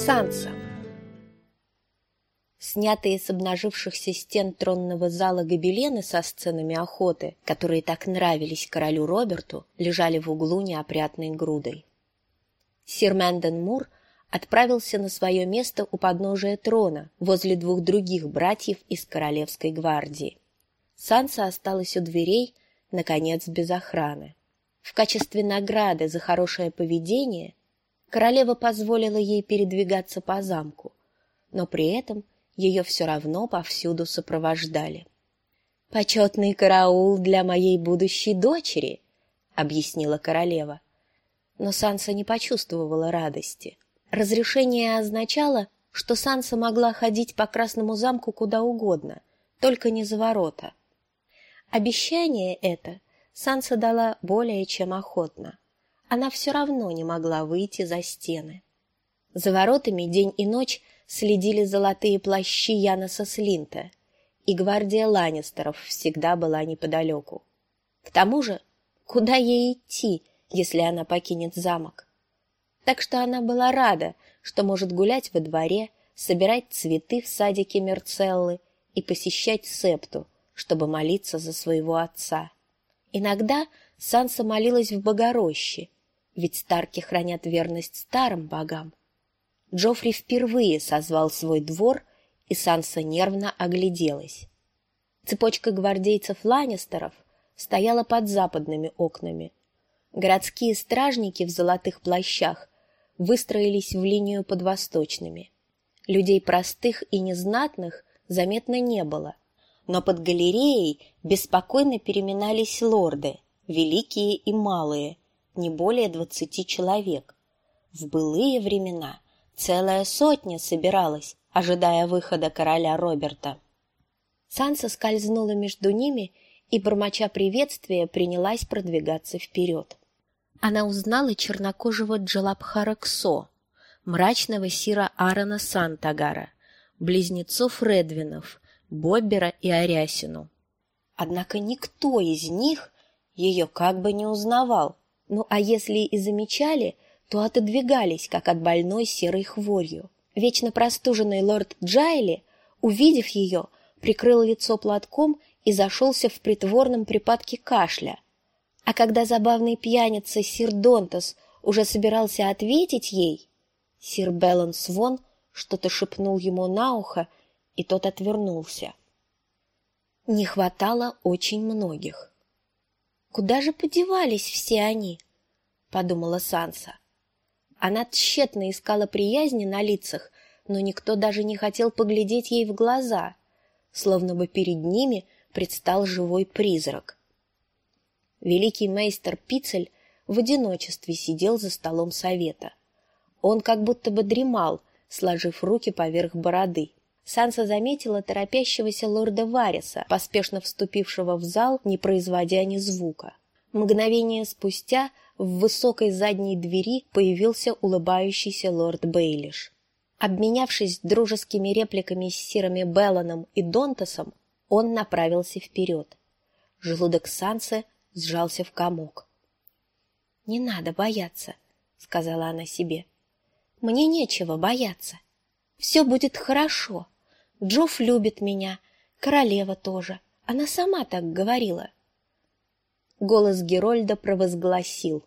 Санса. Снятые с обнажившихся стен тронного зала гобелены со сценами охоты, которые так нравились королю Роберту, лежали в углу неопрятной грудой. Сир Мэнден Мур отправился на свое место у подножия трона, возле двух других братьев из Королевской гвардии. Санса осталась у дверей, наконец, без охраны. В качестве награды за хорошее поведение королева позволила ей передвигаться по замку, но при этом ее все равно повсюду сопровождали. «Почетный караул для моей будущей дочери», — объяснила королева. Но Санса не почувствовала радости. Разрешение означало, что Санса могла ходить по Красному замку куда угодно, только не за ворота. Обещание это Санса дала более чем охотно. Она все равно не могла выйти за стены. За воротами день и ночь следили золотые плащи Яноса Слинта, и гвардия Ланнистеров всегда была неподалеку. К тому же, куда ей идти, если она покинет замок? Так что она была рада, что может гулять во дворе, собирать цветы в садике Мерцеллы и посещать септу, чтобы молиться за своего отца. Иногда Санса молилась в Богородице, ведь старки хранят верность старым богам. Джоффри впервые созвал свой двор, и Санса нервно огляделась. Цепочка гвардейцев Ланнистеров стояла под западными окнами. Городские стражники в золотых плащах выстроились в линию под восточными. Людей простых и незнатных заметно не было, но под галереей беспокойно переминались лорды, великие и малые, не более 20 человек. В былые времена целая сотня собиралась, ожидая выхода короля Роберта. Санса скользнула между ними и, бормоча приветствия, принялась продвигаться вперед. Она узнала чернокожего Джалабхара Ксо, мрачного сира Аарона Сантагара, близнецов Редвинов, Боббера и Арясину. Однако никто из них ее как бы не узнавал. Ну а если и замечали, то отодвигались, как от больной серой хворью. Вечно простуженный лорд Джайли, увидев ее, прикрыл лицо платком и зашелся в притворном припадке кашля. А когда забавный пьяница сир Донтас уже собирался ответить ей, сир Беллон Свон что-то шепнул ему на ухо, и тот отвернулся. Не хватало очень многих. «Куда же подевались все они?» — подумала Санса. Она тщетно искала приязни на лицах, но никто даже не хотел поглядеть ей в глаза, словно бы перед ними предстал живой призрак. Великий мейстер Пицель в одиночестве сидел за столом совета. Он как будто бы дремал, сложив руки поверх бороды. Санса заметила торопящегося лорда Вариса, поспешно вступившего в зал, не производя ни звука. Мгновение спустя в высокой задней двери появился улыбающийся лорд Бейлиш. Обменявшись дружескими репликами с сирами Беллоном и Донтасом, он направился вперед. Желудок Сансы сжался в комок. «Не надо бояться», — сказала она себе. «Мне нечего бояться. Все будет хорошо. Джофф любит меня, королева тоже. Она сама так говорила». Голос Герольда провозгласил: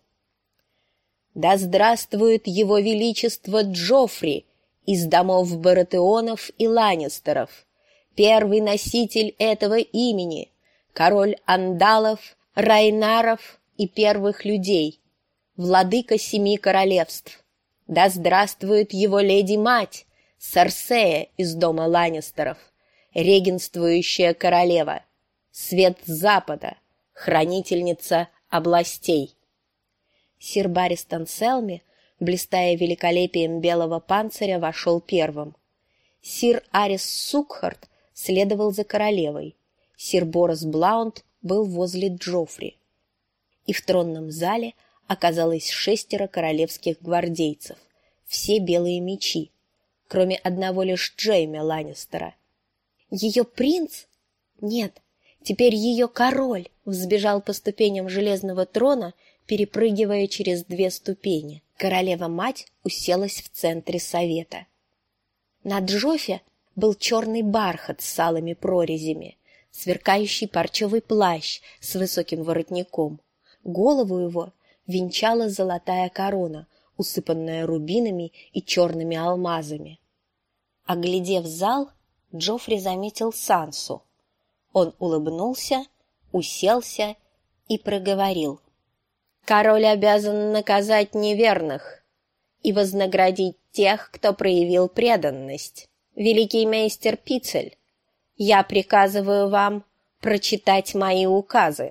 «Да здравствует его величество Джоффри из домов Баратеонов и Ланнистеров, первый носитель этого имени, король Андалов, Райнаров и первых людей, владыка 7 королевств. Да здравствует его леди-мать, Серсея из дома Ланнистеров, регенствующая королева, свет Запада, хранительница областей». Сир Барристон Селми, блистая великолепием белого панциря, вошел первым. Сир Арис Сукхарт следовал за королевой. Сир Борос Блаунд был возле Джоффри. И в тронном зале оказалось 6 королевских гвардейцев, все белые мечи, кроме одного лишь Джейми Ланнистера. Ее принц? Нет, теперь ее король взбежал по ступеням железного трона, перепрыгивая через 2 ступени. Королева-мать уселась в центре совета. На Джоффе был черный бархат с алыми прорезями, сверкающий парчевый плащ с высоким воротником. Голову его венчала золотая корона, усыпанная рубинами и черными алмазами. Оглядев зал, Джоффри заметил Сансу. Он улыбнулся, уселся и проговорил: «Король обязан наказать неверных и вознаградить тех, кто проявил преданность. Великий мейстер Пицель, я приказываю вам прочитать мои указы».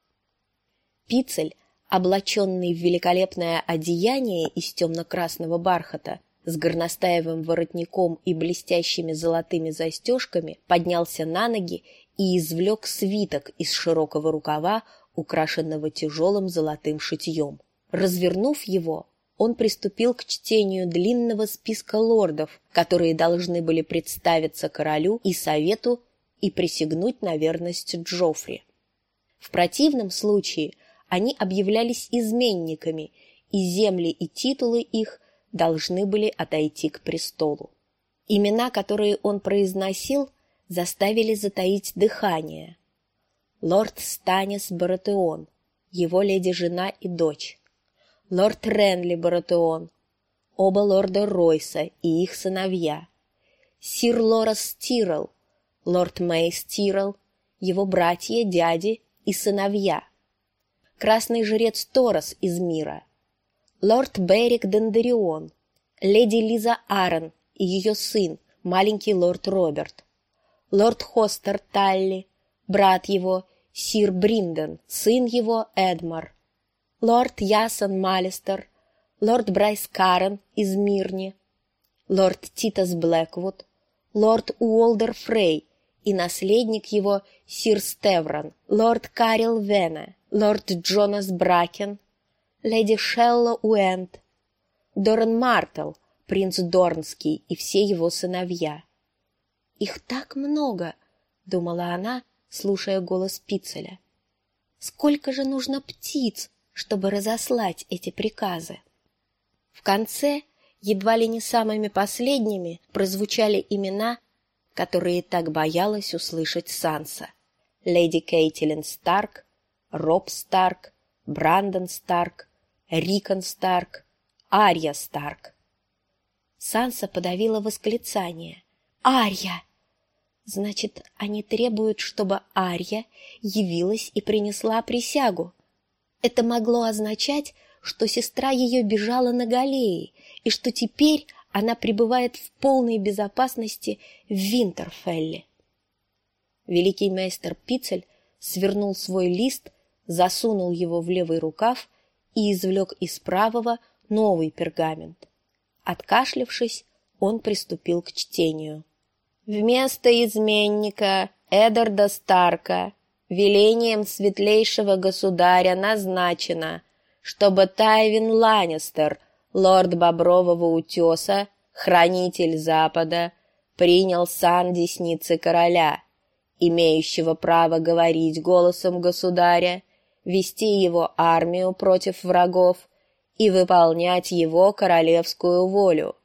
Пицель, облаченный в великолепное одеяние из темно-красного бархата, с горностаевым воротником и блестящими золотыми застежками, поднялся на ноги и извлек свиток из широкого рукава, украшенного тяжелым золотым шитьем. Развернув его, он приступил к чтению длинного списка лордов, которые должны были представиться королю и совету и присягнуть на верность Джоффри. В противном случае они объявлялись изменниками, и земли и титулы их должны были отойти к престолу. Имена, которые он произносил, заставили затаить дыхание. Лорд Станис Баратеон, его леди-жена и дочь. Лорд Ренли Баратеон, оба лорда Ройса и их сыновья. Сир Лорас Тиррелл, лорд Мейс Тиррелл, его братья, дяди и сыновья. Красный жрец Торос из мира. Лорд Берик Дендарион, леди Лиза Аррен и ее сын, маленький лорд Роберт. Лорд Хостер Талли, брат его, сир Бринден, сын его Эдмар. Лорд Ясон Малистер, лорд Брайс Карен из Мирни, лорд Титас Блэквуд, лорд Уолдер Фрей и наследник его сир Стеврон, лорд Карил Вене, лорд Джонас Бракен, леди Шелла Уэнт, Доран Мартел, принц Дорнский и все его сыновья. «Их так много!» — думала она, слушая голос Пицеля. «Сколько же нужно птиц, чтобы разослать эти приказы?» В конце, едва ли не самыми последними, прозвучали имена, которые так боялась услышать Санса: леди Кейтилин Старк, Роб Старк, Брандон Старк, Рикон Старк, Арья Старк. Санса подавила восклицание. «Арья!» Значит, они требуют, чтобы Арья явилась и принесла присягу. Это могло означать, что сестра ее бежала на галее, и что теперь она пребывает в полной безопасности в Винтерфелле. Великий мейстер Пицель свернул свой лист, засунул его в левый рукав и извлек из правого новый пергамент. Откашлявшись, он приступил к чтению. «Вместо изменника Эддарда Старка велением светлейшего государя назначено, чтобы Тайвин Ланнистер, лорд Бобрового утеса, хранитель Запада, принял сан десницы короля, имеющего право говорить голосом государя, вести его армию против врагов и выполнять его королевскую волю.